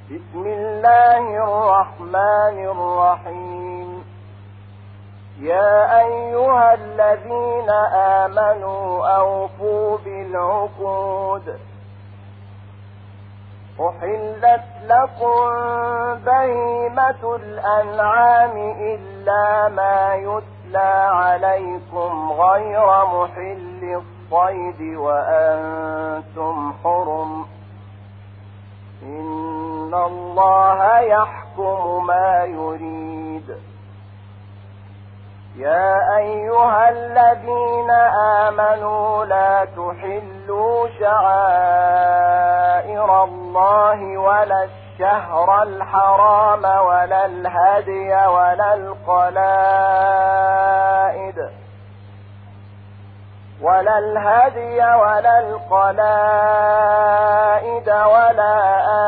بسم الله الرحمن الرحيم. يا أيها الذين آمنوا أوفوا بالعقود. أحلت لكم بهيمة الأنعام إلا ما يتلى عليكم غير محل الصيد وأنتم حرم. إن الله يحكم ما يريد. يا أيها الذين آمنوا لا تحلوا شعائر الله ولا الشهر الحرام ولا الهدي ولا القلائد ولا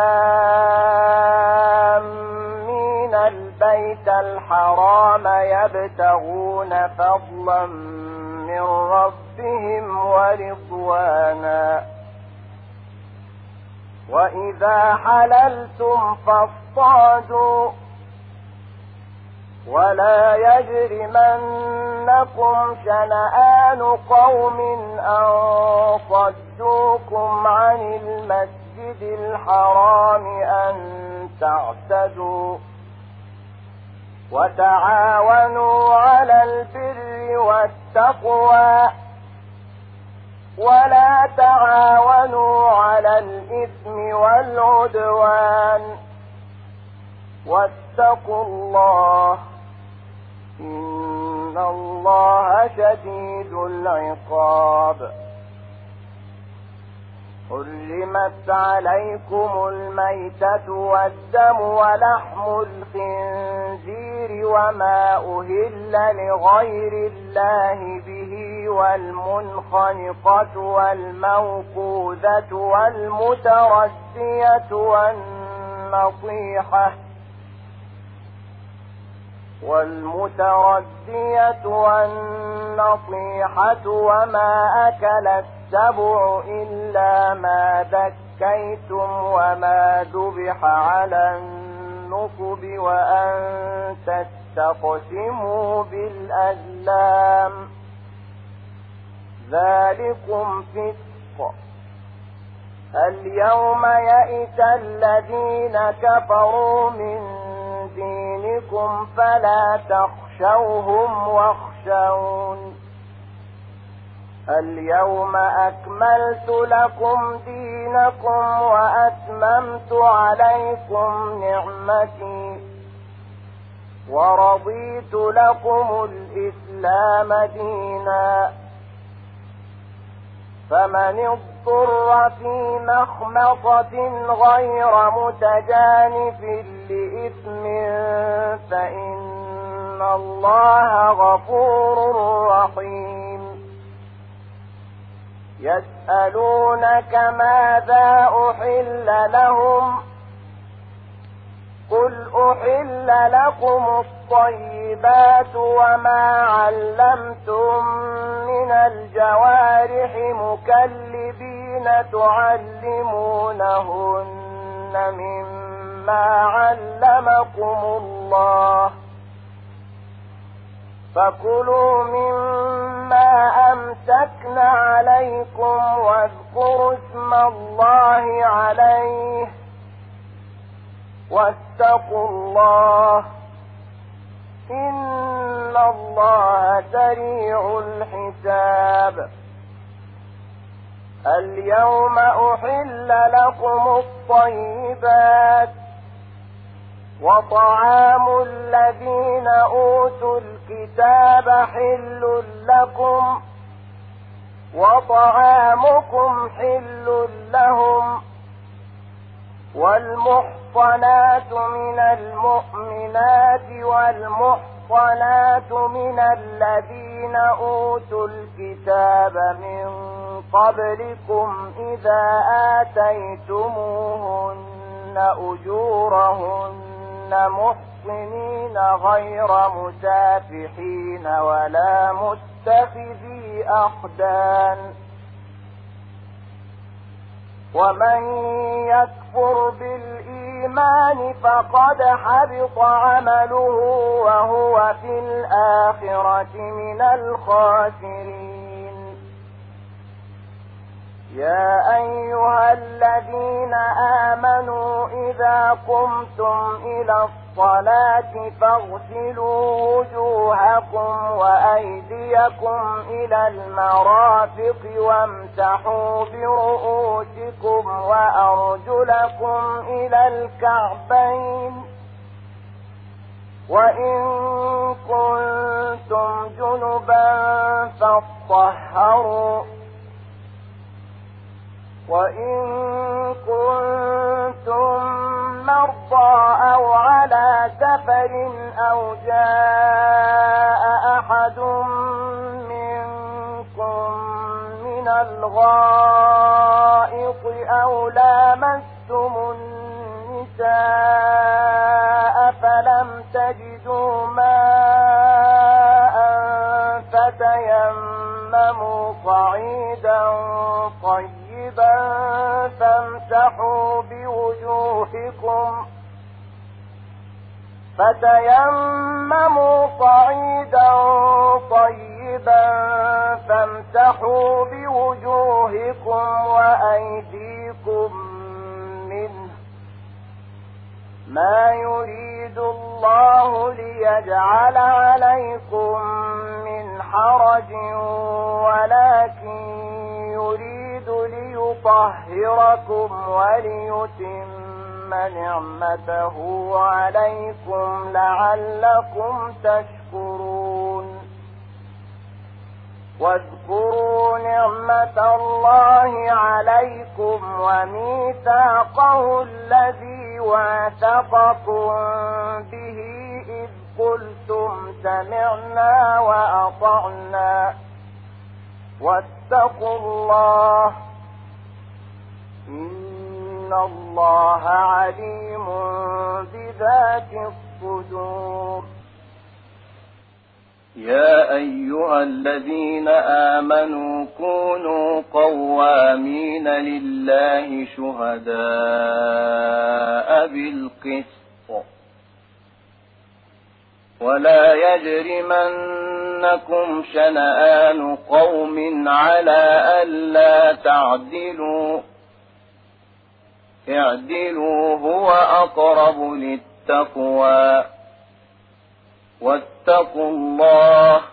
آمين البيت الحرام يبتغون فضلا من ربهم ورضوانا. وإذا حللتم فاصطادوا ولا يجرمنكم شنآن قوم أن صدوكم عن المسجد الحرام أن تعتدوا. وتعاونوا على البر والتقوى ولا تعاونوا على الإثم والعدوان. واتقوا الله إن الله شديد العقاب. حرمت عليكم الميتة والدم ولحم الخنزير وما أهل لغير الله به والمنخنقة والموقوذة والمتردية والنطيحة وما أكل السبع إلا ما ذكيتم وما ذبح على النصب وأن تستقسموا بالأزلام ذلكم فسق. اليوم يئس الذين كفروا من دينكم فلا تخشوهم واخشون. اليوم أكملت لكم دينكم وأتممت عليكم نعمتي ورضيت لكم الإسلام دينا. فمن اضطر في مخمصة غير متجانف لإثم فإن الله غفور رحيم. يسألونك ماذا أحل لهم قل أحل لكم الطيبات وما علمتم من الجوارح مكلبين تعلمونهن مما علمكم الله فكلوا مما أمسكن عليكم واذكروا اسم الله عليه واتقوا الله إن الله سريع الحساب. اليوم أحل لكم الطيبات وطعام الذين أوتوا الكتاب حل لكم وطعامكم حل لهم. والمحصنات من المؤمنات والمحصنات من الذين أوتوا الكتاب من قبلكم إذا آتيتموهن أجورهن محصنين غير مسافحين ولا متخذي أخدان. ومن يكفر بالإيمان الإيمان فقد حبط عمله وهو في الآخرة من الخاسرين. يا أيها الذين آمنوا إذا قمتم إلى الصلاة فاغسلوا وجوهكم وأيديكم إلى المرافق وامسحوا برؤوسكم وأرجلكم إلى الكعبين وإن كنتم جنبا فاطهروا وإن كنتم مرضى أو على سفر أو جاء أحد منكم من الغائط أو لامستم النساء فلم تجدوا ماء فتيمموا صعيدا طيبا فامسحوا بوجوهكم وأيديكم منه ما يريد الله ليجعل عليكم من حرج ولكن يريد ليطهركم وليتم نعمته عليكم لعلكم تشكرون. واذكروا نعمة الله عليكم وميثاقه الذي واثقكم به إذ قلتم سمعنا وأطعنا واتقوا الله إن الله عليم بذات الصدور. يا أيها الذين آمنوا كونوا قوامين لله شهداء بالقسط ولا يجرمنكم شنآن قوم على ألا تعدلوا اعدلوا هو أقرب للتقوى واتقوا الله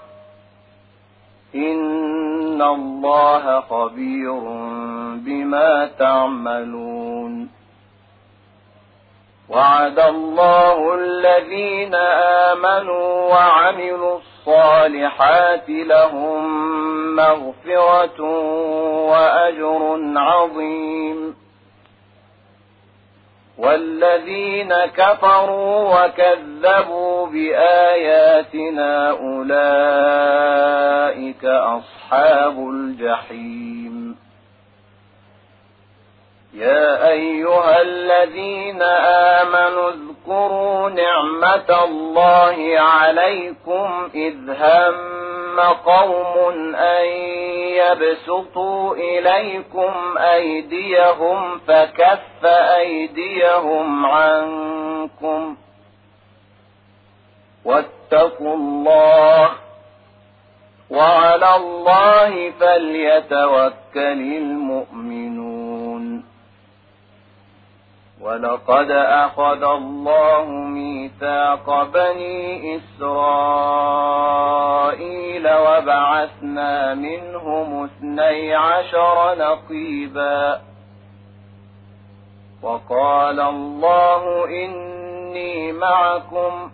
إن الله خبير بما تعملون. وعد الله الذين آمنوا وعملوا الصالحات لهم مغفرة وأجر عظيم. والذين كفروا وكذبوا بآياتنا أولئك أصحاب الجحيم. يا أيها الذين آمنوا اذكروا نعمة الله عليكم إذ هم قوم أن يبسطوا إليكم أيديهم فكف أيديهم عنكم واتقوا الله وعلى الله فليتوكل المؤمنون. ولقد أخذ الله ميثاق بني إسرائيل وبعثنا منهم 12 نقيبا وقال الله إني معكم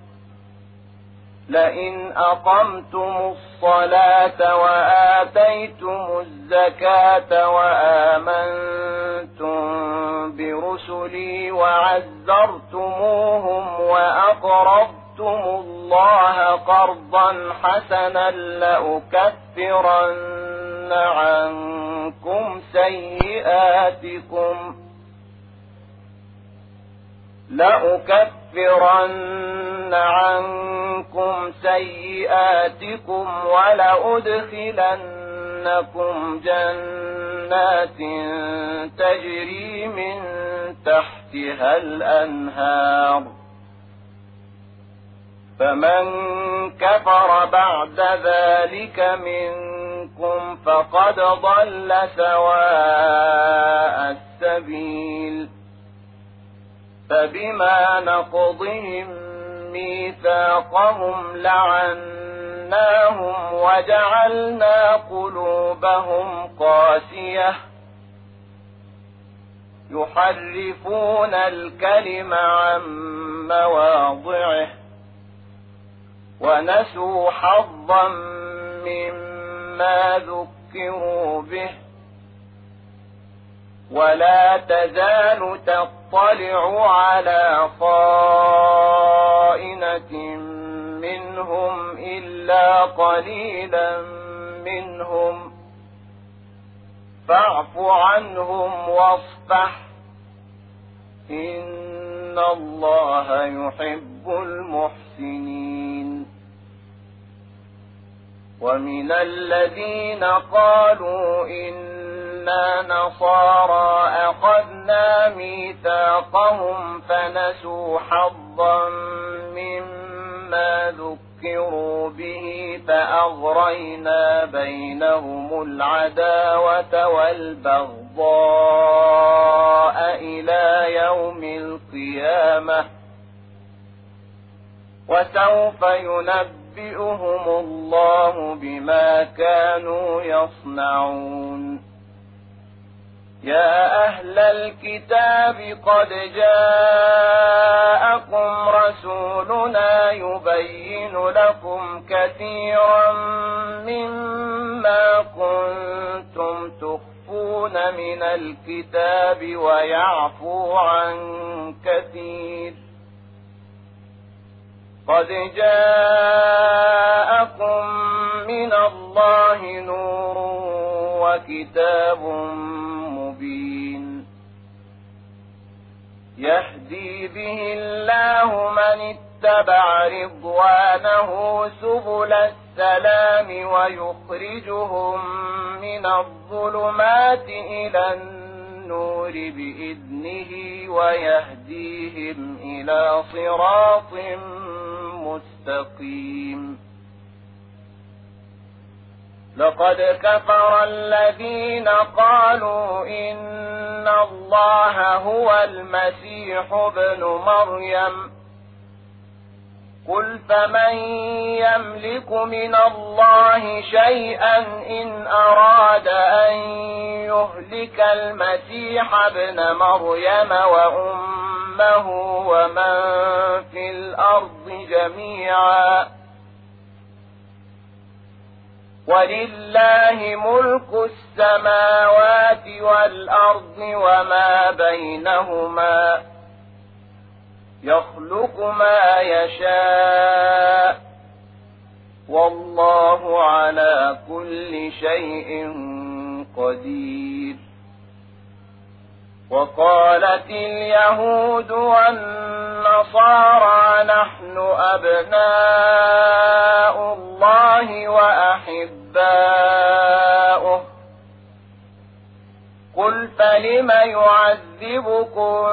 لئن أقمتم الصلاة وآتيتم الزكاة وآمنتم برسلي وعزرتموهم وأقرضتم الله قرضا حسنا لأكفرن عنكم سيئاتكم ولأدخلنكم جنات تجري من تحتها تحتها الأنهار فمن كفر بعد ذلك منكم فقد ضل سواء السبيل فبما نقضهم ميثاقهم لعناهم وجعلنا قلوبهم قاسية يحرفون الكلم عن مواضعه ونسوا حظا مما ذكروا به ولا تزال تطلع على خائنة منهم إلا قليلا منهم فاعف عنهم واصفح إن الله يحب المحسنين ومن الذين قالوا إنا نصارى أخذنا ميثاقهم فنسوا حظا مما ذكروا به فأغرينا بينهم العداوة والبغضاء إلى يوم القيامة وسوف ينبئهم الله بما كانوا يصنعون يا أهل الكتاب قد جاءكم رسولنا يبين لكم كثيرا مما كنتم تخفون من الكتاب ويعفو عن كثير قد جاءكم من الله نور وكتاب مبين يهدي به الله من اتبع رضوانه سبل السلام ويخرجهم من الظلمات إلى النور بإذنه ويهديهم إلى صراط مستقيم لقد كفر الذين قالوا إن الله هو المسيح ابن مريم قل فمن يملك من الله شيئا إن أراد أن يهلك المسيح ابن مريم وأمه ومن في الأرض جميعا ولله ملك السماوات والأرض وما بينهما يخلق ما يشاء والله على كل شيء قدير وقالت اليهود والنصارى نحن أبناء الله وأحباؤه قل فلم يعذبكم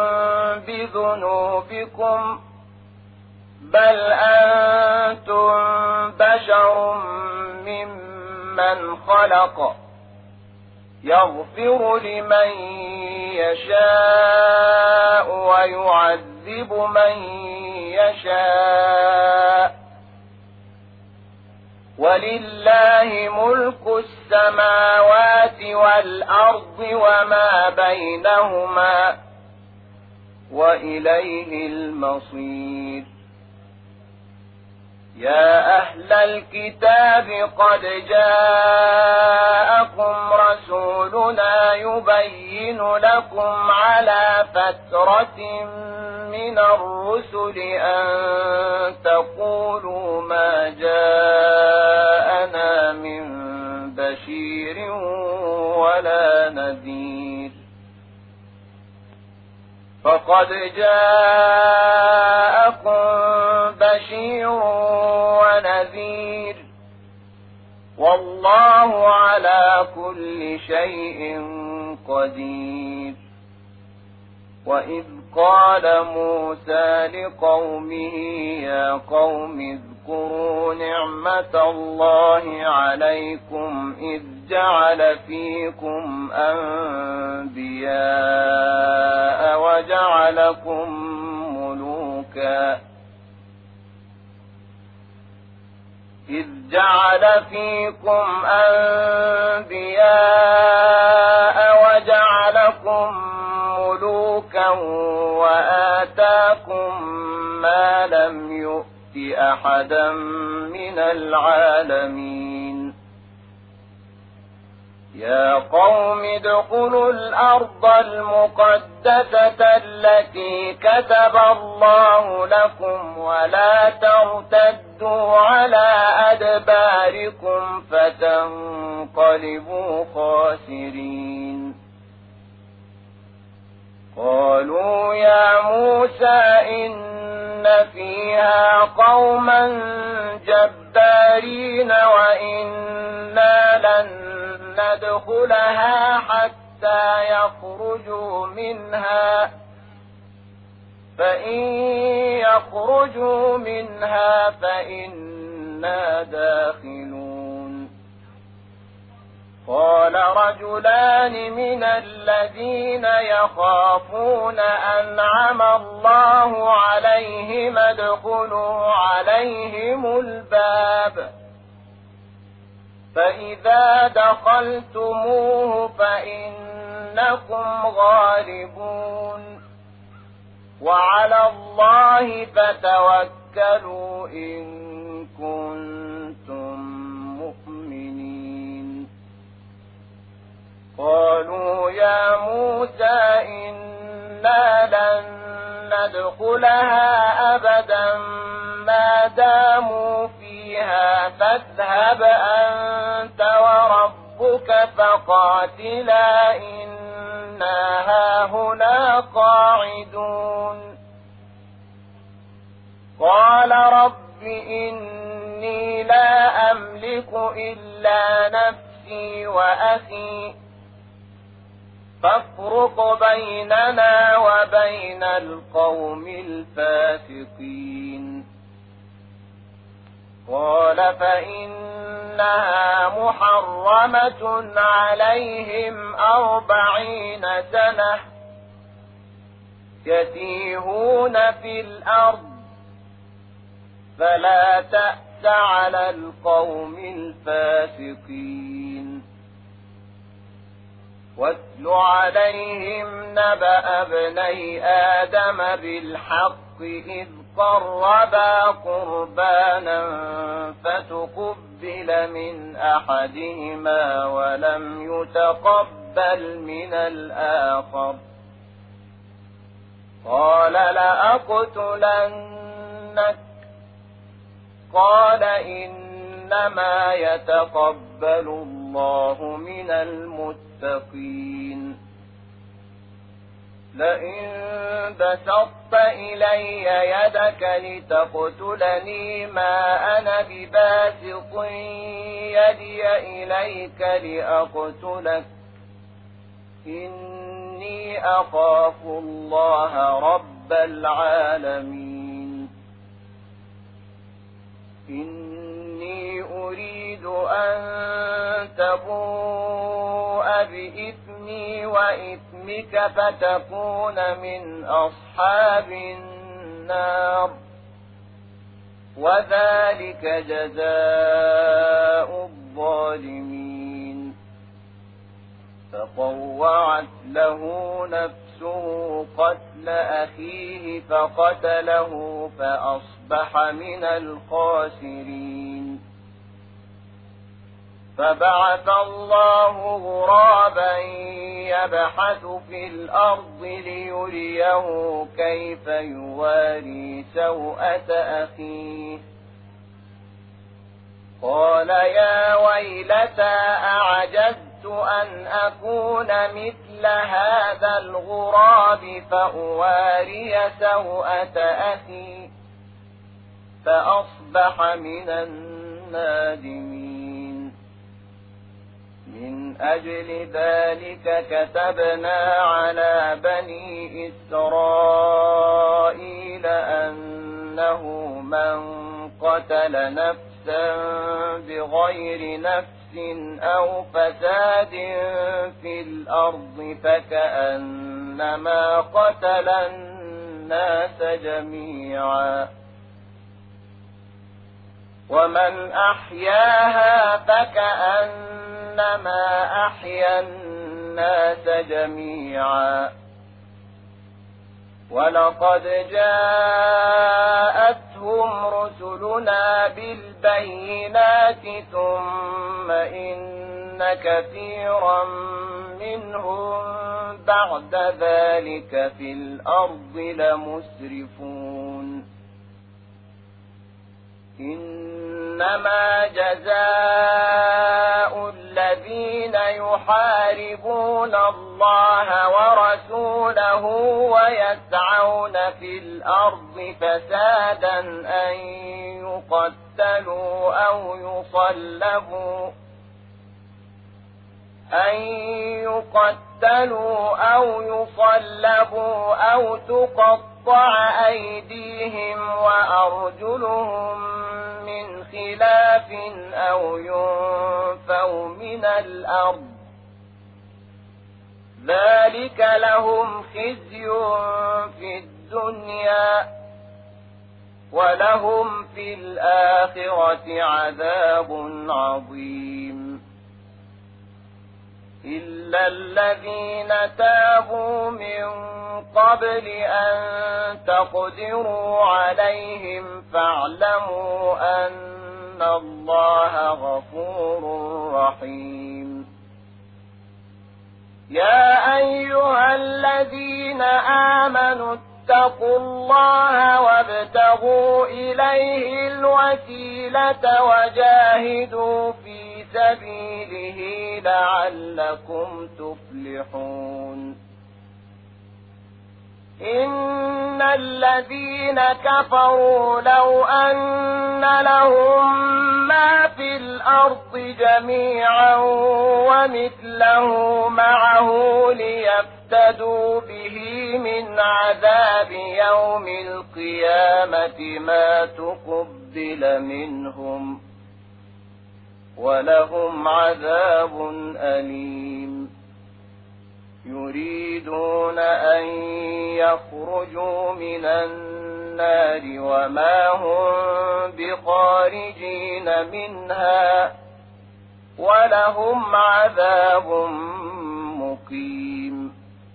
بذنوبكم بل أنتم بشر ممن خلق يغفر لمن يشاء ويعذب من يشاء ولله ملك السماوات والأرض وما بينهما وإليه المصير يا أهل الكتاب قد جاءكم رسولنا يبين لكم على فترة من الرسل أن تقولوا ما جاءنا من بشير ولا نذير فقد جاءكم بشير ونذير والله على كل شيء قدير وإذ قال موسى لقومه يا قوم اذكروا نعمة الله عليكم إذ جعل فيكم أنبياء وجعلكم ملوكا وآتاكم ما لم يؤت أحدا من العالمين يا قوم ادخلوا الأرض المقدسة التي كتب الله لكم ولا ترتدوا على أدباركم فتنقلبوا خاسرين قالوا يا موسى إن فيها قوما جبارين وإنا لن ندخلها حتى يخرجوا منها فإن يخرجوا منها فإنا داخلون قال رجلان من الذين يخافون أنعم الله عليهم ادخلوا عليهم الباب فإذا دخلتموه فإنكم غالبون وعلى الله فتوكلوا إن كنتم مؤمنين قالوا يا موسى إنا لن ندخلها أبدا ما داموا فيها فاذهب أنت وربك فقاتلا إنا هاهنا قاعدون قال رب إني لا أملك إلا نفسي وأخي فافرق بيننا وبين القوم الفاسقين قال فإنها محرمة عليهم 40 سنة يتيهون في الأرض فلا تأس على القوم الفاسقين واتل عليهم نبأ ابني آدم بالحق إذ قربا قربانا فتقبل من أحدهما ولم يتقبل من الآخر قال لأقتلنك قال إنما يتقبل الله من المتقين لئن بسطت إلي يدك لتقتلني ما أنا بباسط يدي إليك لأقتلك إني أخاف الله رب العالمين إني أريد أن تبوء بإثمي وإثمك فتكون من أصحاب النار وذلك جزاء الظالمين فطوعت له نفسه قتل أخيه فقتله فأصبح من الخاسرين فبعث الله غرابا يبحث في الأرض ليريه كيف يواري سوءة أخيه قال يا ويلتى أعجزت أن أكون مثل هذا الغراب فأواري سوءة أخي فأصبح من النادمين من أجل ذلك كتبنا على بني إسرائيل أنه من قتل نفسا بغير نفس أو فساد في الأرض فكأنما قتل الناس جميعا ومن أحياها فكأنما أحيا الناس جميعا ولقد جاءتهم رسلنا بالبينات ثم إن كثيرا منهم بعد ذلك في الأرض لمسرفون إنما جزاء الذين يحاربون الله ورسوله ويسعون في الأرض فسادا أن يقتلوا أو يصلبوا أو تقطع أيديهم وأرجلهم من خلاف أو ينفوا من الأرض ذلك لهم خزي في الدنيا ولهم في الآخرة عذاب عظيم إلا الذين تابوا من قبل أن تقدروا عليهم فاعلموا أن الله غفور رحيم يا أيها الذين آمنوا اتقوا الله وابتغوا إليه الوسيلة وجاهدوا في سبيله لعلكم تفلحون إن الذين كفروا لو أن لهم ما في الأرض جميعا ومثله معه ليفتدوا به من عذاب يوم القيامة ما تقبل منهم ولهم عذاب أليم يريدون أن يخرجوا من النار وما هم بخارجين منها ولهم عذاب مقيم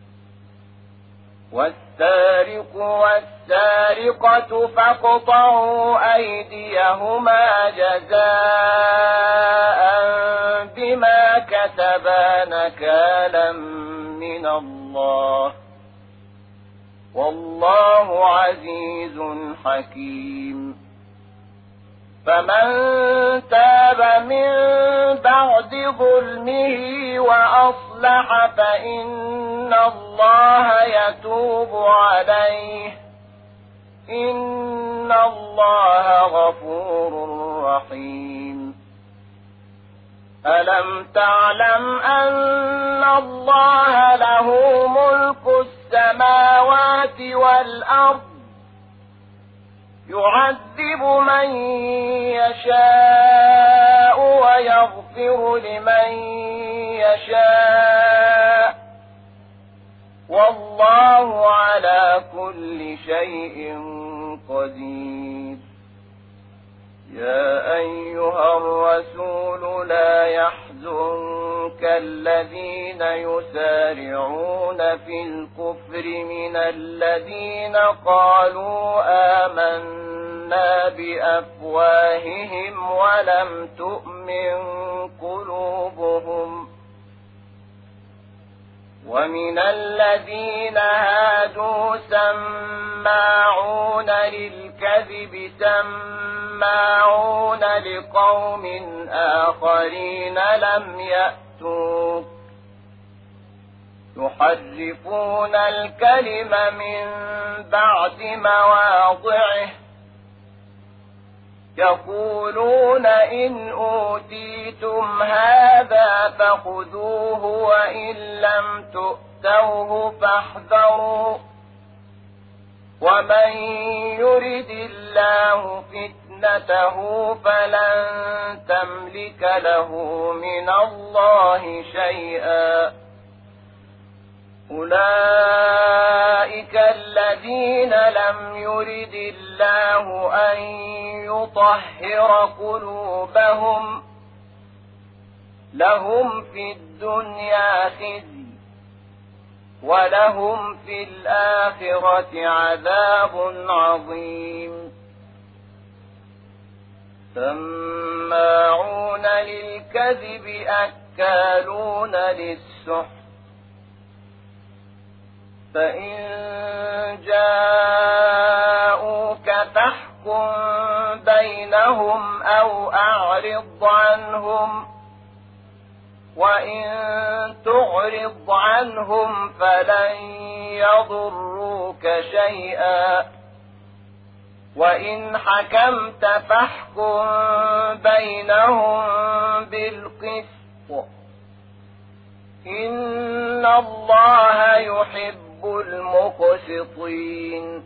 والسارق والسارقة فاقطعوا أيديهما جزاء بما كسبا نكالا من الله والله عزيز حكيم فمن تاب من بعد ظلمه وأصلح فإن الله يتوب عليه إن الله غفور رحيم ألم تعلم أن الله له ملك السماوات والأرض يعذب من يشاء ويغفر لمن يشاء والله على كل شيء قدير يا أيها الرسول لا يحزنك الذين يسارعون في الكفر من الذين قالوا آمنا بأفواههم ولم تؤمن قلوبهم ومن الذين هادوا سماعون للكذب سماعون لقوم آخرين لم يأتوك يحرفون الكلم من بعد مواضعه يقولون إن أوتيتم هذا فخذوه وإن لم تؤتوه فاحذروا ومن يرد الله فتنته فلن تملك له من الله شيئا أولئك الذين لم يرد الله أن يطهر قلوبهم لهم في الدنيا خزي ولهم في الآخرة عذاب عظيم سماعون للكذب أكالون للسحت فإن جاءوك فاحكم بينهم أو أعرض عنهم وإن تعرض عنهم فلن يضروك شيئا وإن حكمت فاحكم بينهم بالقسط إن الله يحب المقسطين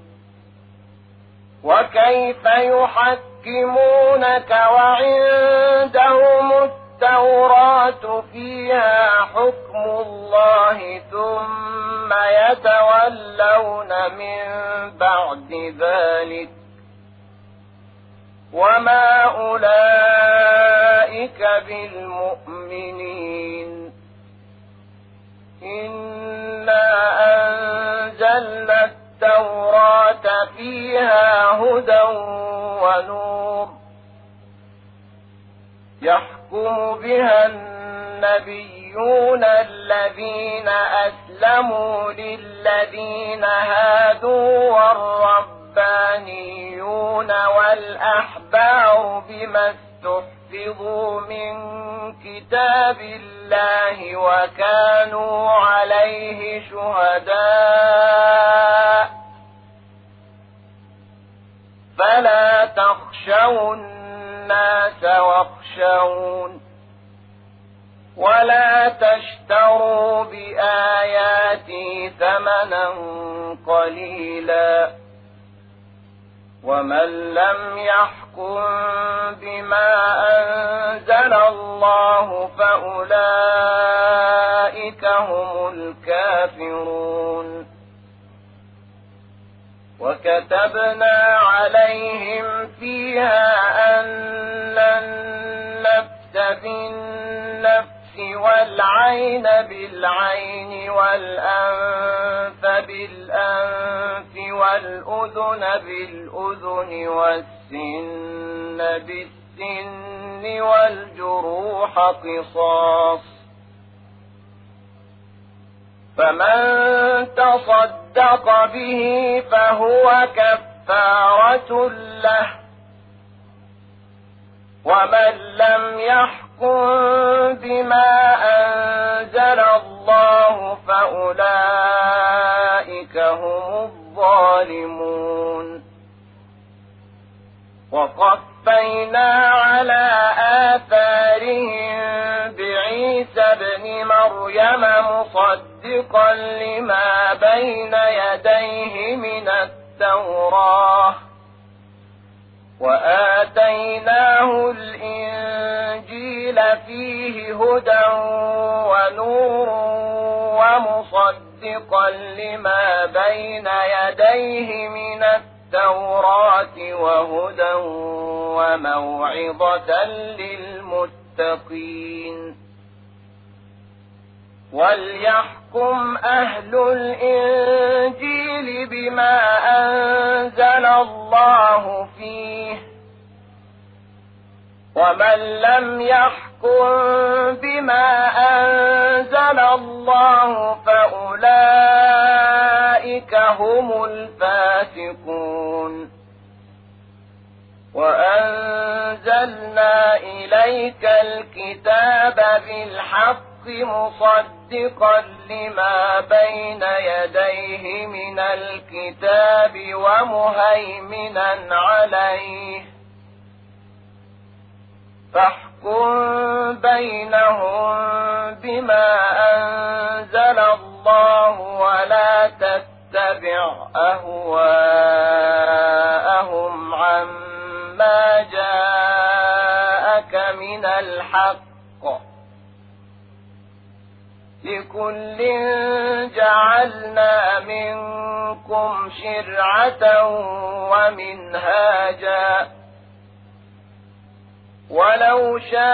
وكيف يحكمونك وعندهم التوراة فيها حكم الله ثم يتولون من بعد ذلك وما أولئك بالمؤمنين إنا أنزلنا التوراة فيها هدى ونور يحكم بها النبيون الذين أسلموا للذين هادوا والربانيون والأحبار بما استحفظوا من كتاب الله وكانوا عليه شهداء فلا تخشوا الناس واخشون ولا تشتروا بآياتي ثمنا قليلا ومن لم يحكم بما أنزل الله فأولئك هم الكافرون وكتبنا عليهم فيها أن النفس بالنفس والعين بالعين والأنف بالأنف والأذن بالأذن والسن بالسن والجروح قصاص فمن تصدق به فهو كفارة له ومن لم يحكم بما أنزل الله فأولئك هم الظالمون وقفينا على آثارهم بعيسى ابن مريم مصدقا لما بين يديه من التوراة وآتيناه الإنجيل فيه هدى ونور ومصدقا لما بين يديه من التوراة وهدى وموعظة للمتقين وليحكم أهل الإنجيل بما أنزل الله فيه ومن لم يحكم بما أنزل الله فأولئك هم الفاسقون وأنزلنا إليك الكتاب بالحق مصدقا لما بين يديه من الكتاب ومهيمنا عليه فاحكم بينهم بما أنزل الله ولا تتبع أهواءهم عما جاءك من الحق، لكل جعلنا منكم شرعة ومنهاجا، ولو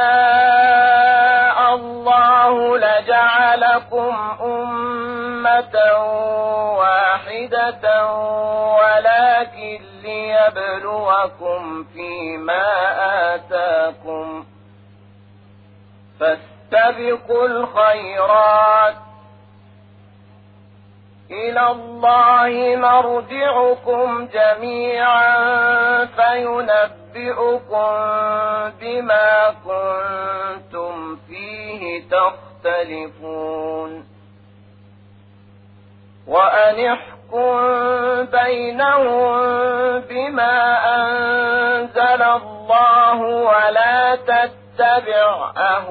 شاء الله لجعلكم أمة واحدة ولكن ليبلوكم فيما آتاكم، فاستبقوا الخيرات، إلى الله مرجعكم جميعا فينبئكم بما كنتم فيه تختلفون. وأن احكم بينهم بما أنزل الله ولا تتبع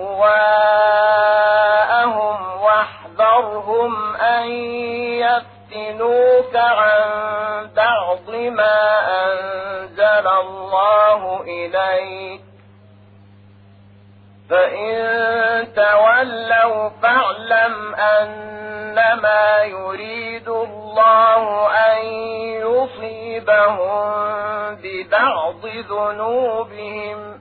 أهواءهم واحذرهم أن يفتنوك عن بعض ما أنزل الله إليك، فإن تولوا فاعلم أنما يريد الله أن يصيبهم ببعض ذنوبهم،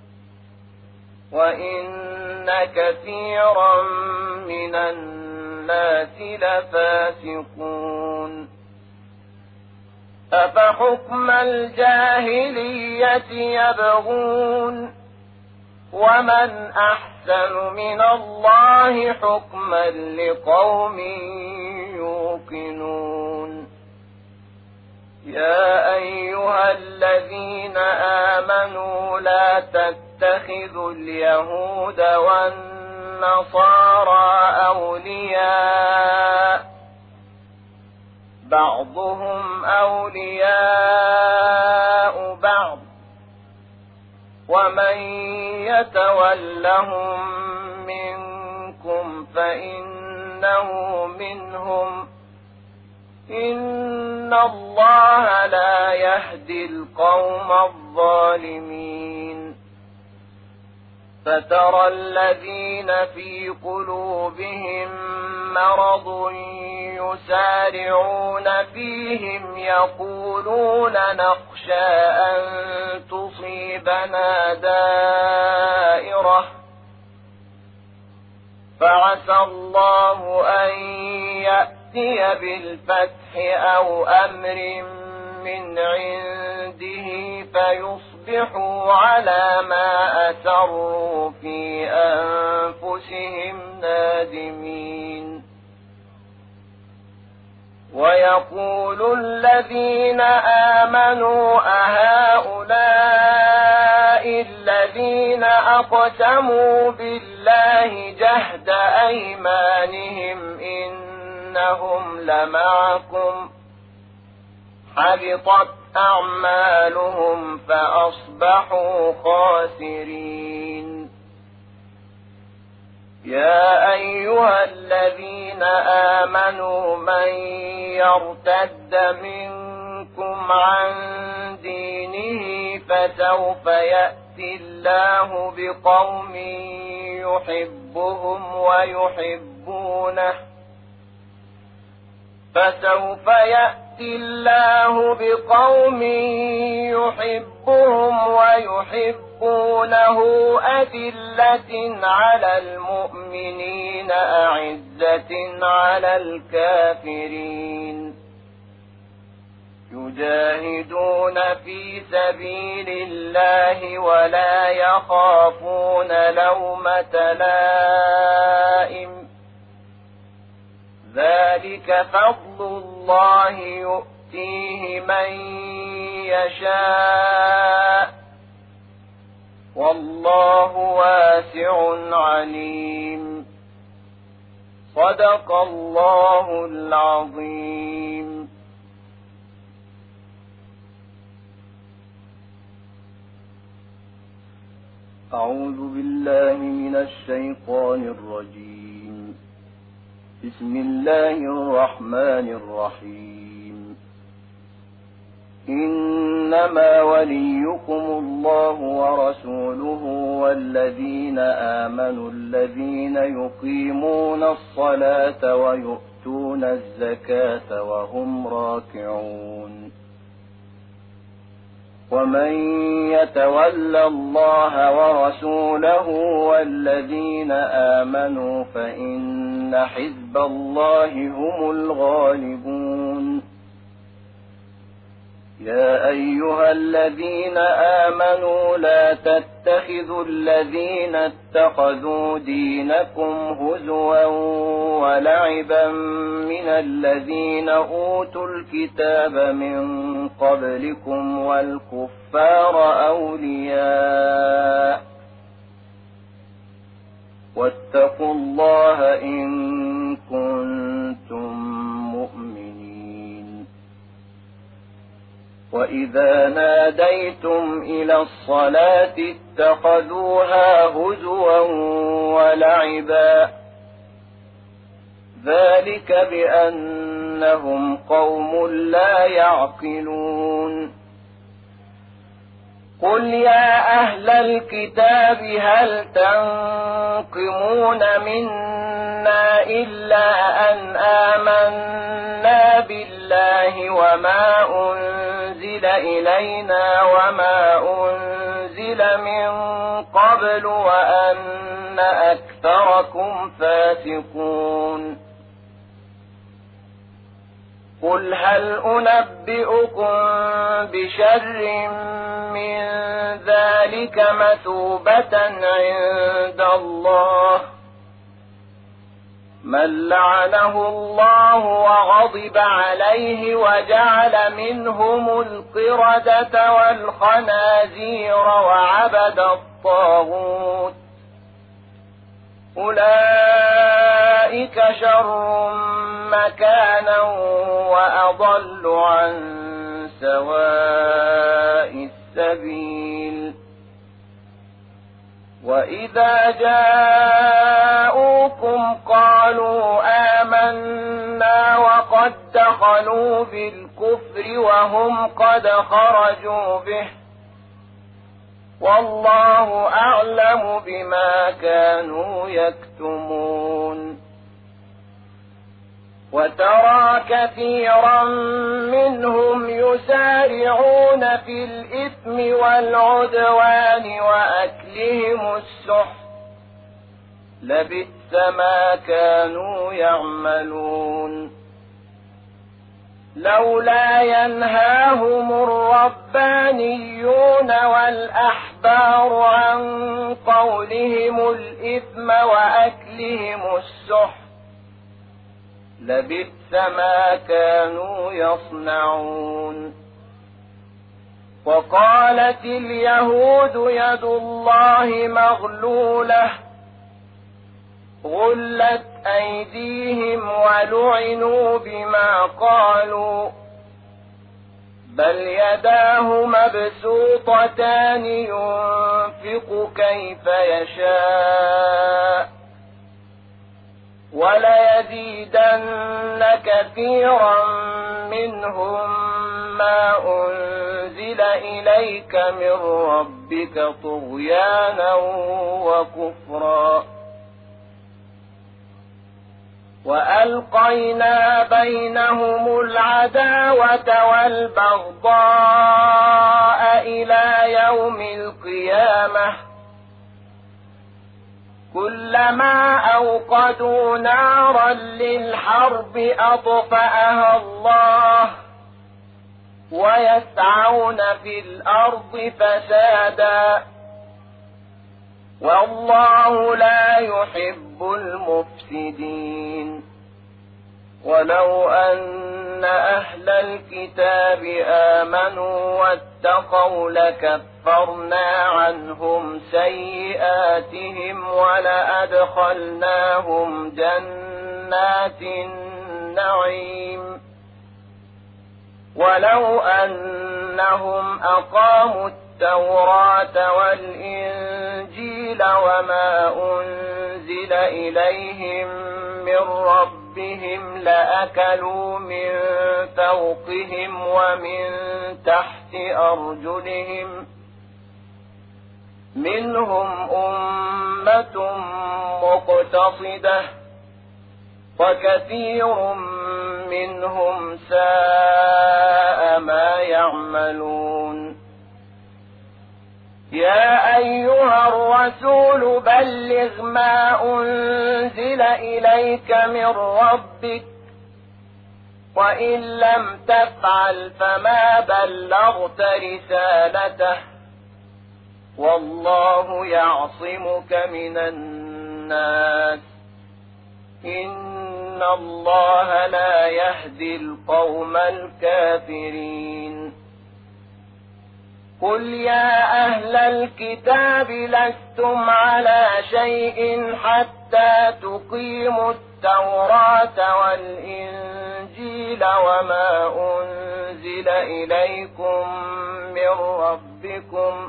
وإن كثيرا من الناس لفاسقون. أفحكم الجاهلية يبغون ومن أحسن من الله حكما لقوم يوقنون. يا أيها الذين آمنوا لا تتخذوا اليهود والنصارى أولياء، بعضهم أولياء بعض، ومن يتولهم منكم فإنه منهم، إن الله لا يهدي القوم الظالمين. فترى الذين في قلوبهم مرض يسارعون فيهم يقولون نخشى أن تصيبنا دائرة، فعسى الله أن يأتي بالفتح أو أمر من عنده فيصبحوا على ما أسروا في أنفسهم نادمين. ويقول الذين آمنوا أهؤلاء الذين أقسموا بالله جهد أيمانهم إنهم لمعكم، حبطت أعمالهم فأصبحوا خاسرين. يا أيها الذين آمنوا من يرتد منكم عن دينه فسوف يأتي الله بقوم يحبهم ويحبونه، فسوف يأتي الله بقوم يحبهم ويحبونه أذلة على المؤمنين أعزة على الكافرين، يجاهدون في سبيل الله ولا يخافون لومة لائم، ذلك فضل الله يؤتيه من يشاء، والله واسع عليم. صدق الله العظيم. أعوذ بالله من الشيطان الرجيم. بسم الله الرحمن الرحيم. إنما وليكم الله ورسوله والذين آمنوا الذين يقيمون الصلاة ويؤتون الزكاة وهم راكعون. ومن يتول الله ورسوله والذين آمنوا فإن حزب الله هم الغالبون. يا أيها الذين آمنوا لا تتخذوا الذين اتخذوا دينكم هزوا ولعبا من الذين أوتوا الكتاب من قبلكم والكفار أولياء واتقوا الله إن كنتم مؤمنين. وإذا ناديتم إلى الصلاة اتخذوها هزوا ولعبا ذلك بأنهم قوم لا يعقلون. قل يا أهل الكتاب هل تنقمون منا إلا أن آمنا بالله وما أنزل إلينا وما أنزل من قبل وأن أكثركم فاسقون. قل هل أنبئكم بشر من ذلك مثوبة عند الله من لعنه الله وغضب عليه وجعل منهم القردة والخنازير وعبد الطاغوت أولئك شر مكانا وأضل عن سواء السبيل. وإذا جاءوكم قالوا آمنا وقد دخلوا بالكفر وهم قد خرجوا به والله أعلم بما كانوا يكتمون. وترى كثيرا منهم يسارعون في الإثم والعدوان وأكلهم السحت لبئس ما كانوا يعملون. لولا ينهاهم الربانيون والأحبار عن قولهم الإثم وأكلهم السحت لبئس ما كانوا يصنعون. وقالت اليهود يد الله مغلولة غلت أيديهم ولعنوا بما قالوا بل يداه مبسوطتان ينفق كيف يشاء وليزيدن كثيرا منهم ما أنزل إليك من ربك طغيانا وكفرا. وألقينا بينهم العداوة والبغضاء إلى يوم القيامة كلما أوقدوا نارا للحرب أطفأها الله ويسعون في الأرض فسادا والله لا يحب المفسدين. ولو أن أهل الكتاب آمنوا واتقوا لكفرنا عنهم سيئاتهم ولأدخلناهم جنات النعيم ولو أنهم أقاموا التوراة والإنجيل وما أنزل إليهم من ربهم لأكلوا من فوقهم ومن تحت أرجلهم منهم أمة مقتصدة وكثير منهم ساء ما يعملون يا أيها الرسول بلغ ما أنزل إليك من ربك وإن لم تفعل فما بلغت رسالته والله يعصمك من الناس إن الله لا يهدي القوم الكافرين قل يا أهل الكتاب لستم على شيء حتى تقيموا التوراة والإنجيل وما أنزل إليكم من ربكم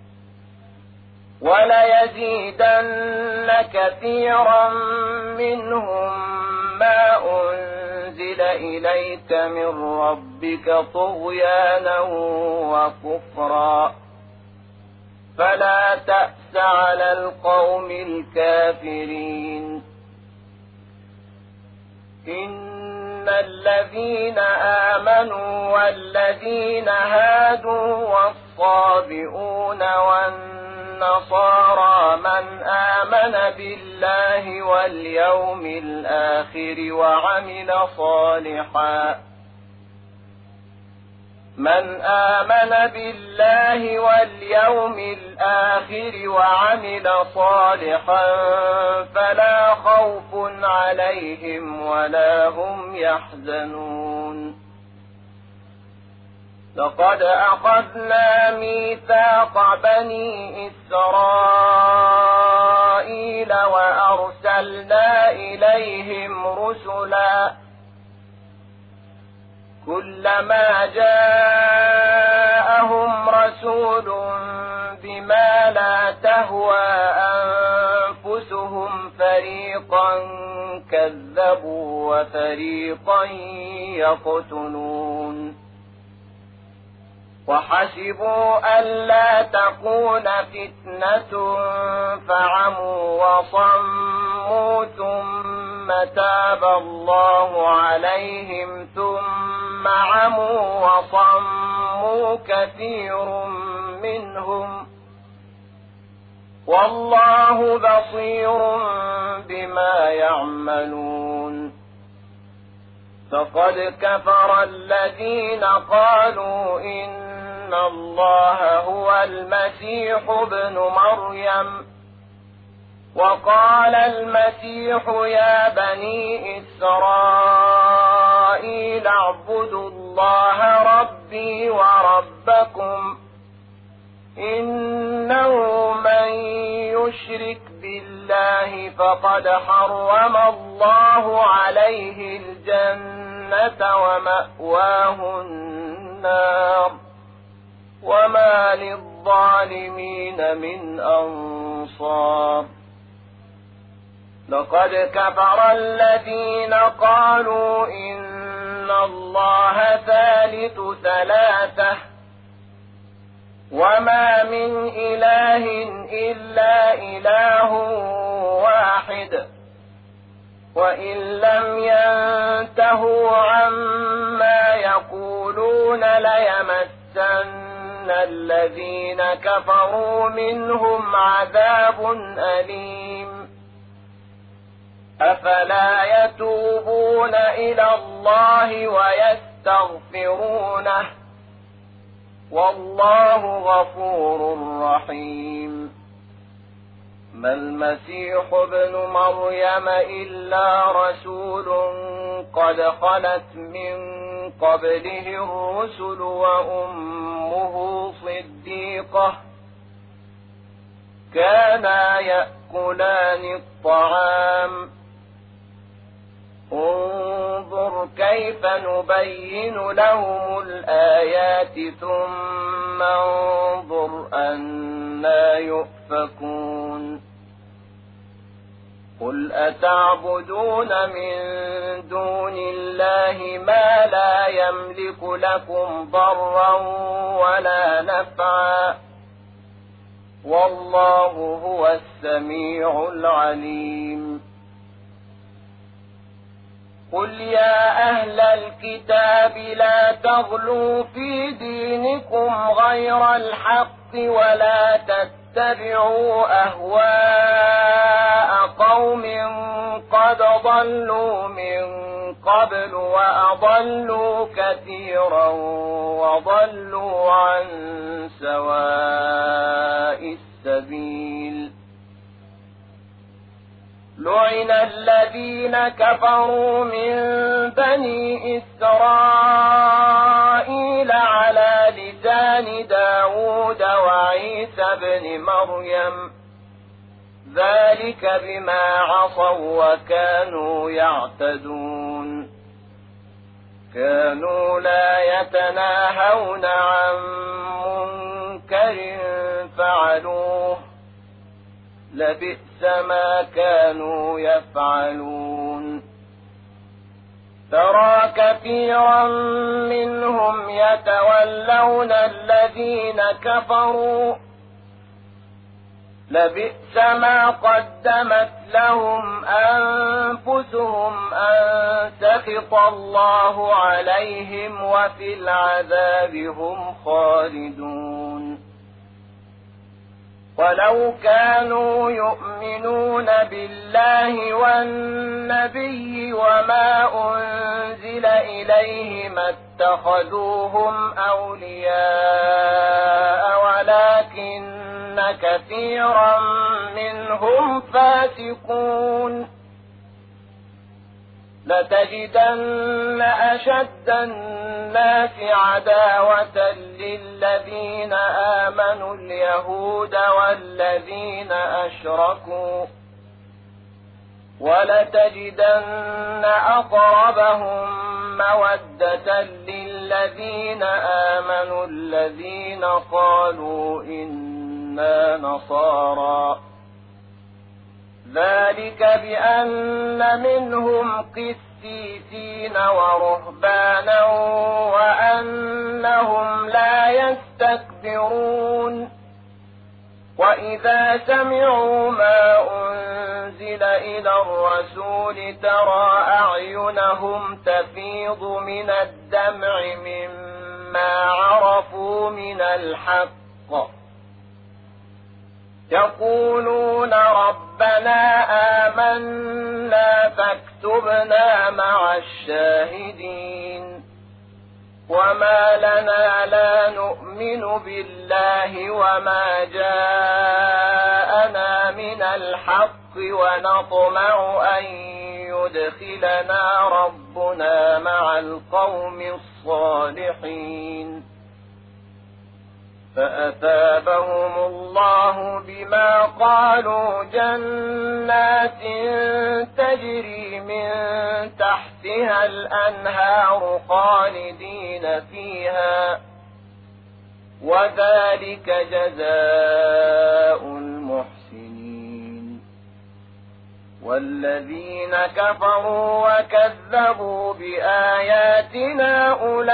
وليزيدن كثيرا منهم ما أنزل إليك من ربك طغيانا وكفرا فلا تأس على القوم الكافرين إن الذين آمنوا والذين هادوا والصابئون والنصارى من آمن بالله واليوم الآخر وعمل صالحا فلا خوف عليهم ولا هم يحزنون لقد أخذنا ميثاق بني إسرائيل وأرسلنا إليهم رسلا كلما جاءهم رسول بما لا تهوى أنفسهم فريقا كذبوا وفريقا يقتلون وحسبوا ألا تكون فتنة فعموا وصموا ثم تاب الله عليهم ثم عموا وصموا كثير منهم والله بصير بما يعملون فقد كفر الذين قالوا إن الله هو المسيح ابن مريم وقال المسيح يا بني إسرائيل اعبدوا الله ربي وربكم إنه من يشرك بالله فقد حرم الله عليه الجنة ومأواه النار وما للظالمين من أنصار لقد كفر الذين قالوا إن الله ثالث ثلاثة وما من إله إلا إله واحد وإن لم ينتهوا عما يقولون ليمسن الذين كفروا منهم عذاب أليم أفلا يتوبون إلى الله ويستغفرونه والله غفور رحيم ما المسيح ابن مريم إلا رسول قد خلت من قبله الرسل وأمه صديقة كانا يأكلان الطعام انظر كيف نبين لهم الآيات ثم انظر أنى يؤفكون قل أتعبدون من دون الله ما لا يملك لكم ضرا ولا نفعا والله هو السميع العليم قل يا أهل الكتاب لا تغلوا في دينكم غير الحق ولا تتبعوا أهواء قوم قد ضلوا من قبل وأضلوا كثيرا وضلوا عن سواء السبيل لعن الذين كفروا من بني إسرائيل على لسان داود وعيسى بن مريم ذلك بما عصوا وكانوا يعتدون كانوا لا يتناهون عن منكر فعلوه لبئس ما كانوا يفعلون ترى كثيرا منهم يتولون الذين كفروا لبئس ما قدمت لهم أنفسهم أن سخط الله عليهم وفي العذاب هم خالدون ولو كانوا يؤمنون بالله والنبي وما أنزل إليه ما اتخذوهم أولياء ولكن كثيرا منهم فاسقون لتجدن أشد الناس عداوة للذين آمنوا اليهود والذين أشركوا ولتجدن أقربهم مودة للذين آمنوا الذين قالوا إنا نصارى ذلك بأن منهم قسيسين ورهبانا وأنهم لا يستكبرون وإذا سمعوا ما أنزل إلى الرسول ترى أعينهم تفيض من الدمع مما عرفوا من الحق يقولون ربنا آمنا فاكتبنا مع الشاهدين وما لنا لا نؤمن بالله وما جاءنا من الحق ونطمع أن يدخلنا ربنا مع القوم الصالحين فأثابهم الله بما قالوا جنات تجري من تحتها الأنهار خالدين فيها وذلك جزاء المحسنين والذين كفروا وكذبوا بآياتنا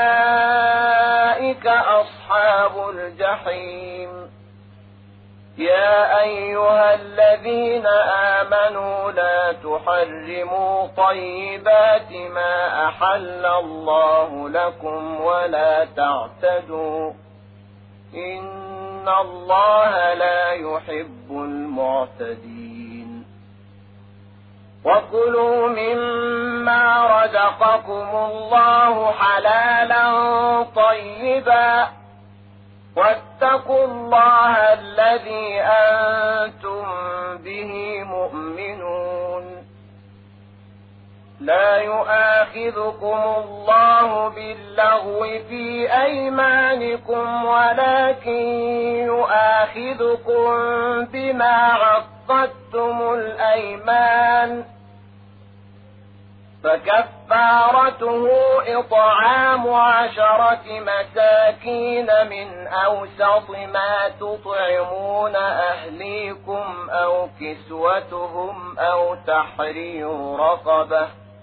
أولئك أصحاب الجحيم يا أيها الذين آمنوا لا تحرموا طيبات ما أحل الله لكم ولا تعتدوا إن الله لا يحب المعتدين وكلوا مما رزقكم الله حلالا طيبا واتقوا الله الذي أنتم به مؤمنون لا يؤاخذكم الله باللغو في أيمانكم ولكن يؤاخذكم بما عقدتم الأيمان فكفارته فكفارته إطعام 10 مساكين من أوسط ما تطعمون أهليكم أو كسوتهم أو تحرير رقبة،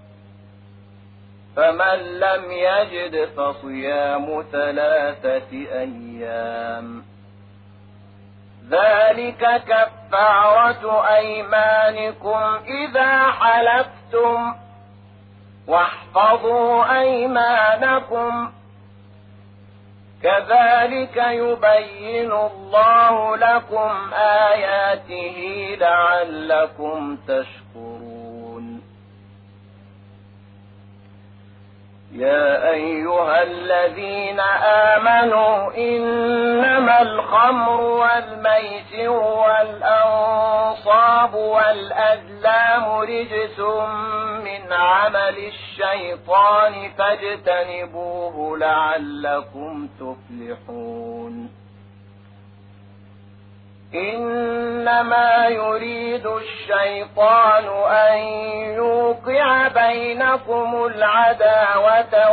فمن لم يجد فصيام 3 أيام، ذلك كفارة أيمانكم إذا حلفتم، واحفظوا أيمانكم، كذلك يبين الله لكم آياته لعلكم تشكرون. يا أيها الذين آمنوا إنما الخمر والميسر والأنصاب والأزلام رجس من عمل الشيطان فاجتنبوه لعلكم تفلحون. إنما يريد الشيطان أن يوقع بينكم العداوة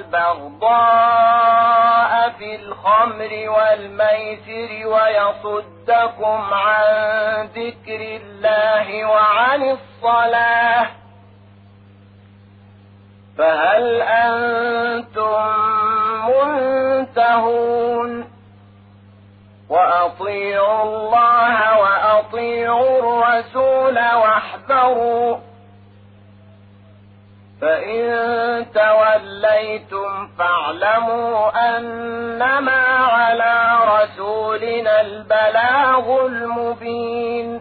والبغضاء في الخمر والميسر ويصدكم عن ذكر الله وعن الصلاة، فهل أنتم منتهون؟ وأطيعوا الله وأطيعوا الرسول واحذروا، فإن توليتم فاعلموا أنما على رسولنا البلاغ المبين.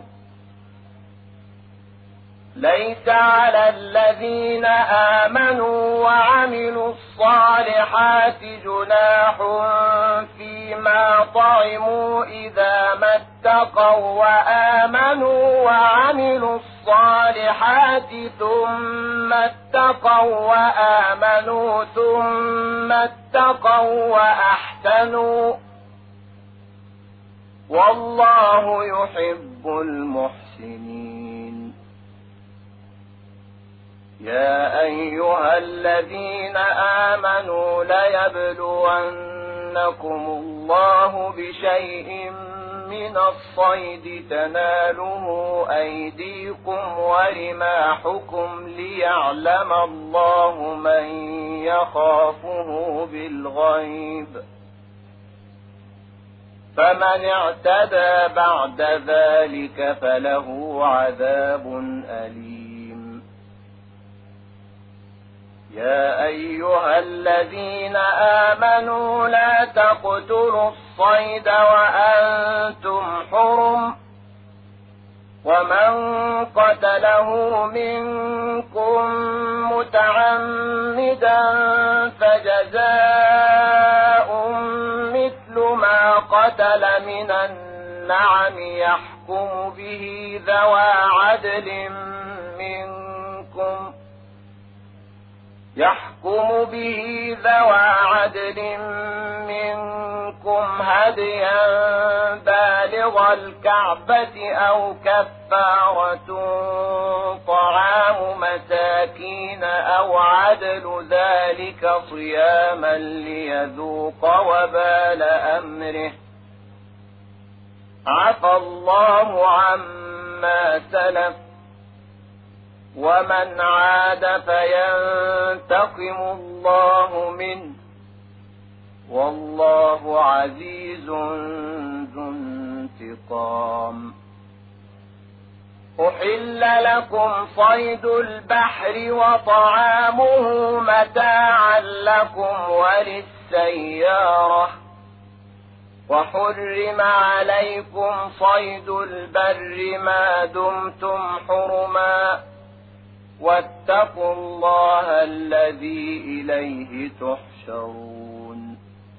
ليس على الذين آمنوا وعملوا الصالحات جناح فيما طعموا إذا ما اتقوا وآمنوا وعملوا الصالحات ثم اتقوا وآمنوا ثم اتقوا وأحسنوا، والله يحب المحسنين. يا أيها الذين آمنوا ليبلونكم الله بشيء من الصيد تناله أيديكم ورماحكم ليعلم الله من يخافه بالغيب، فمن اعتدى بعد ذلك فله عذاب أليم. يا أيها الذين آمنوا لا تقتلوا الصيد وأنتم حرم، ومن قتله منكم متعمدا فجزاء مثل ما قتل من النعم يحكم به ذوى عدل منكم هديا بالغ الكعبة أو كفارة طعام مساكين أو عدل ذلك صياما ليذوق وبال أمره، عفى الله عما سلف، ومن عاد فينتقم الله منه، والله عزيز ذو انتقام. أحل لكم صيد البحر وطعامه متاعا لكم وللسيارة، وحرم عليكم صيد البر ما دمتم حرما، واتقوا الله الذي إليه تحشرون.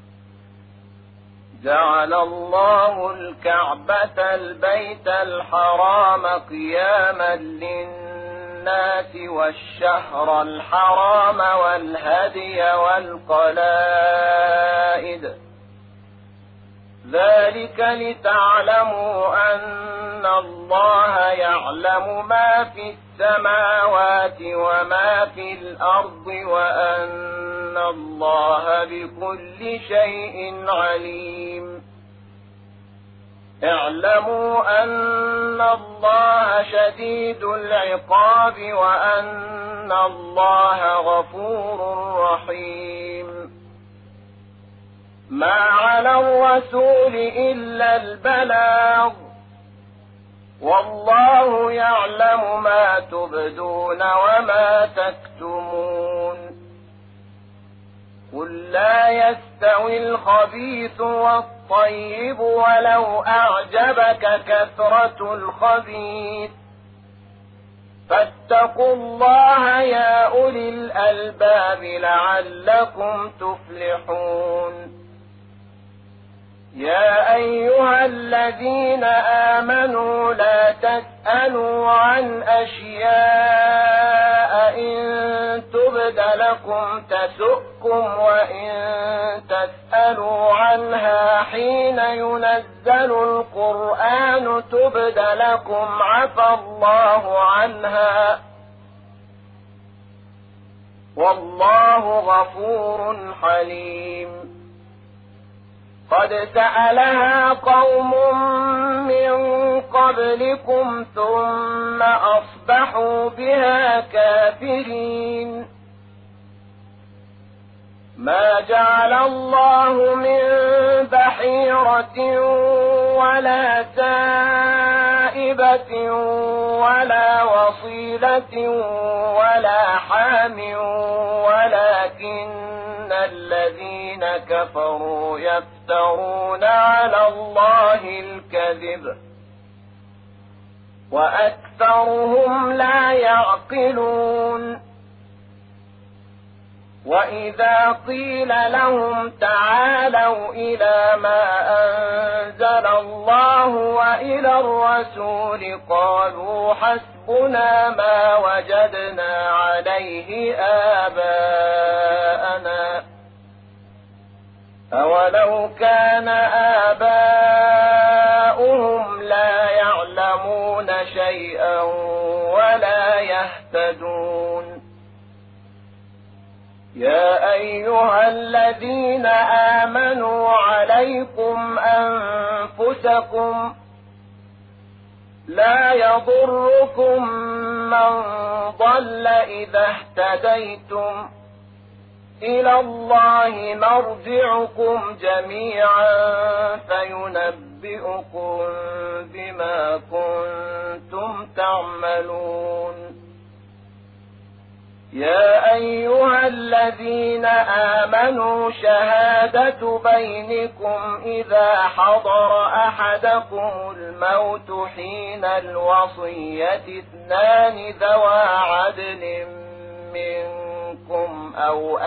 جعل الله الكعبة البيت الحرام قياما للناس والشهر الحرام والهدي والقلائد، ذلك لتعلموا أن الله يعلم ما في السماوات وما في الأرض وأن الله بكل شيء عليم اعلموا أن الله شديد العقاب وأن الله غفور رحيم ما على الرسول إلا البلاغ والله يعلم ما تبدون وما تكتمون قل لا يستوي الخبيث والطيب ولو أعجبك كثرة الخبيث فاتقوا الله يا أولي الألباب لعلكم تفلحون يا أيها الذين آمنوا لا تسألوا عن أشياء إن تبد لكم تسؤكم وإن تسألوا عنها حين ينزل القرآن تبد لكم عفى الله عنها والله غفور حليم قد سألها قوم من قبلكم ثم أصبحوا بها كافرين ما جعل الله من بحيرة ولا سائبة ولا وصيلة ولا حام ولكن الذين كفروا يفترون على الله الكذب وأكثرهم لا يعقلون وإذا قيل لهم تعالوا إلى ما أنزل الله وإلى الرسول قالوا حسبنا ما وجدنا عليه آباءنا أولو كان آباؤهم لا يعلمون شيئا ولا يهتدون يا أيها الذين آمنوا عليكم أنفسكم لا يضركم من ضل إذا اهتديتم إلى الله مرجعكم جميعا فينبئكم بما كنتم تعملون يا أيها الذين آمنوا شهادة بينكم إذا حضر أحدكم الموت حين الوصية اثنان ذوى عدل منكم أو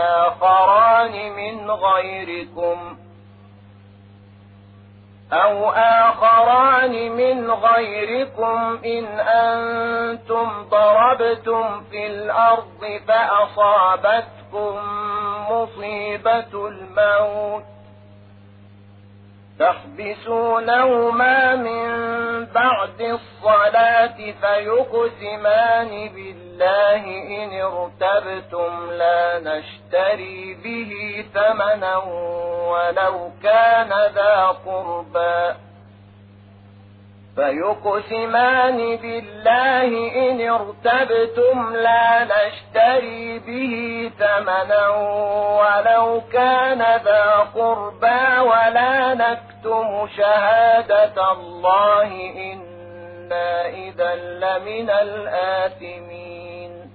آخران من غيركم إن أنتم ضربتم في الأرض فأصابتكم مصيبة الموت تحبسونهما من بعد الصلاة فيقسمان بالله إن ارتبتم لا نشتري به ثمنا ولو كان ذا قربى فيقسمان بالله إن ارتبتم لا نشتري به ثمنا ولو كان ذا قربى ولا نكتم شهادة الله إنا إذا لمن الآثمين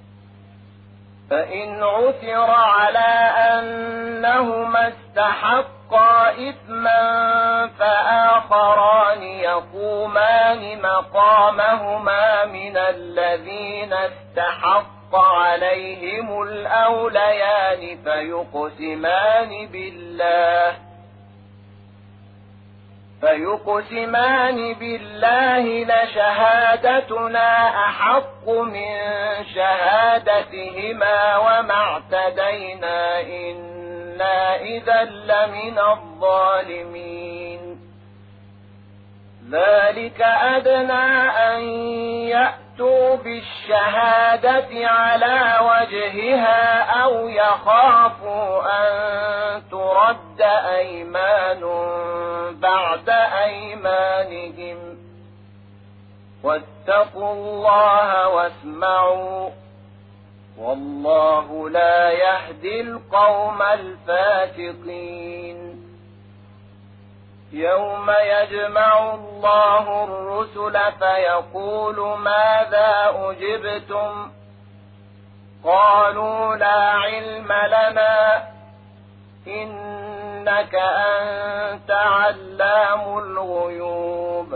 فإن عثر على أنهما استحقا إثما فآخران يقومان مقامهما من الذين استحق عليهم الأوليان فيقسمان بالله لشهادتنا أحق من شهادتهما وما اعتدينا إنا إذا لمن الظالمين ذلك أدنى أن يأتوا يأتوا بالشهادة على وجهها أو يخافوا أن ترد أيمان بعد أيمانهم واتقوا الله واسمعوا والله لا يهدي القوم الفاسقين يوم يجمع الله الرسل فيقول ماذا أجبتم قالوا لا علم لنا إنك أنت علام الغيوب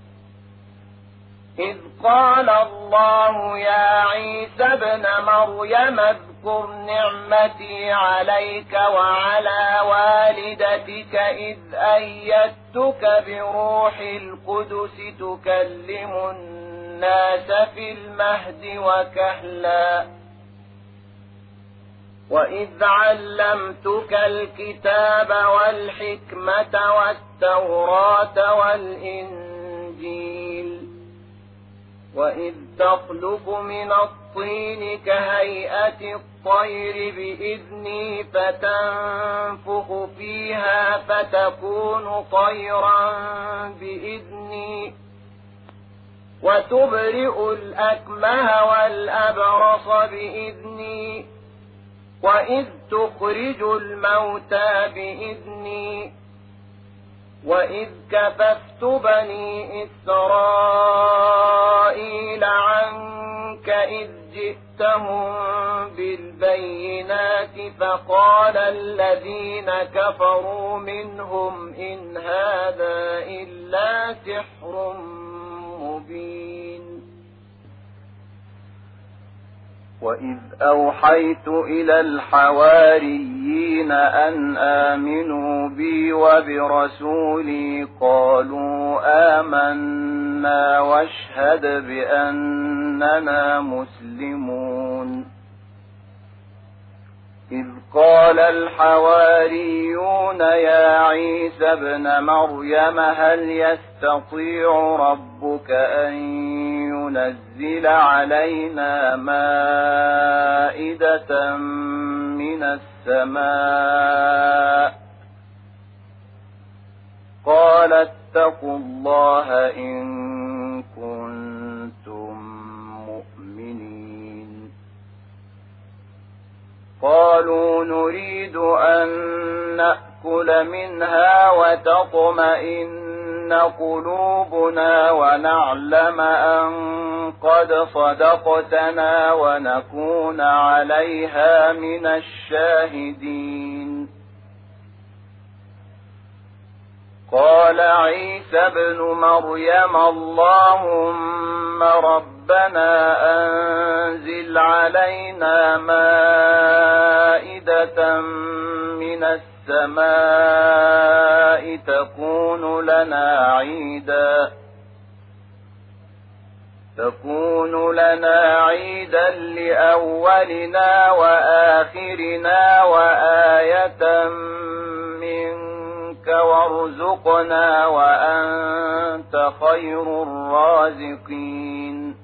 إذ قال الله يا عيسى ابن مريم اذكر نعمتي عليك وعلى والدتك إذ أيدتك بروح القدس تكلم الناس في المهد وكهلا وإذ علمتك الكتاب والحكمة والتوراة والإنجيل وإذ تخلق من الطين كهيئة الطير بإذني فتنفخ فيها فتكون طيرا بإذني وتبرئ الأكمه والأبرص بإذني وإذ تخرج الموتى بإذني وإذ كففت بني إسرائيل عنك إذ جئتهم بالبينات فقال الذين كفروا منهم إن هذا إلا سحر مبين وإذ أوحيت إلى الحواريين أن آمنوا بي وبرسولي قالوا آمنا واشهد بأننا مسلمون إذ قال الحواريون يا عيسى ابن مريم هل يستطيع ربك أن ينزل علينا مائدة من السماء قال اتقوا الله إن كنتم مؤمنين قالوا نريد أن نأكل منها وتطمئن قلوبنا ونعلم أن قد صدقتنا ونكون عليها من الشاهدين قال عيسى ابن مريم اللهم ربنا أنزل علينا مائدة من السماء تكون لنا عيدا لأولنا وآخرنا وآية منك وارزقنا وأنت خير الرازقين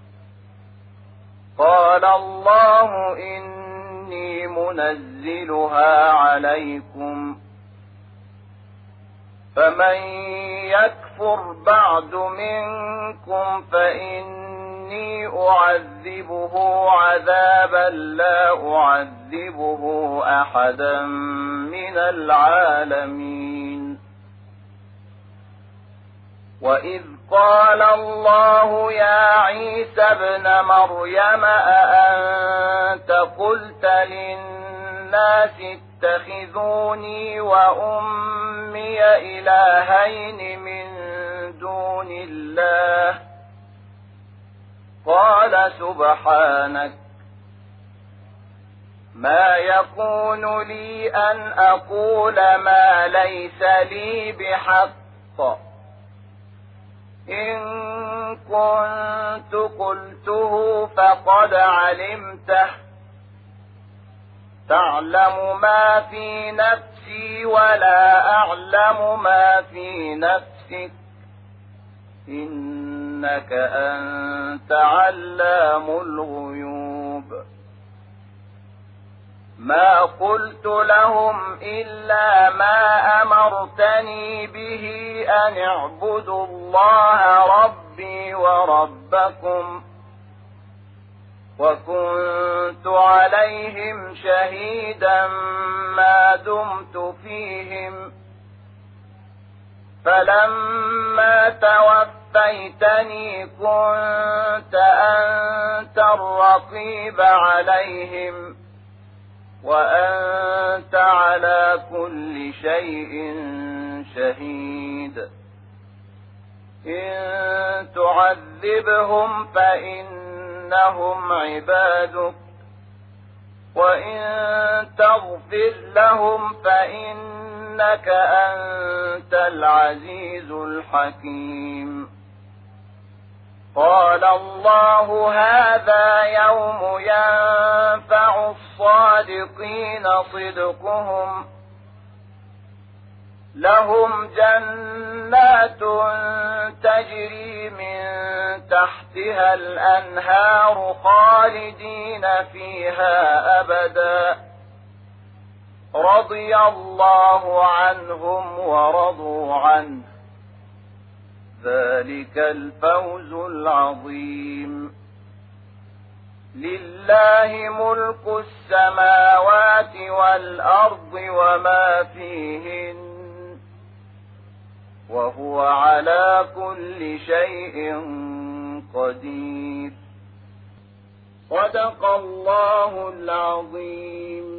قال الله إني منزلها عليكم فمن يكفر بعد منكم فإني أعذبه عذابا لا أعذبه أحدا من العالمين وإذ قال الله يا عيسى ابن مريم أأنت قلت للناس اتخذوني وأمي إلهين من دون الله قال سبحانك ما يكون لي أن أقول ما ليس لي بحق إن كنت قلته فقد علمته تعلم ما في نفسي ولا أعلم ما في نفسك إنك إنك أنت علام الغيوب ما قلت لهم إلا ما أمرتني به أن اعبدوا الله ربي وربكم وكنت عليهم شهيدا ما دمت فيهم فلما توفيتني كنت أنت الرقيب عليهم وأنت على كل شيء شهيد إن تعذبهم فإنهم عبادك وإن تغفر لهم فإنك أنت العزيز الحكيم قال الله هذا يوم ينفع الصادقين صدقهم لهم جنات تجري من تحتها الأنهار خالدين فيها أبدا رضي الله عنهم ورضوا عنه ذلك الفوز العظيم لله ملك السماوات والأرض وما فيهن وهو على كل شيء قدير صدق الله العظيم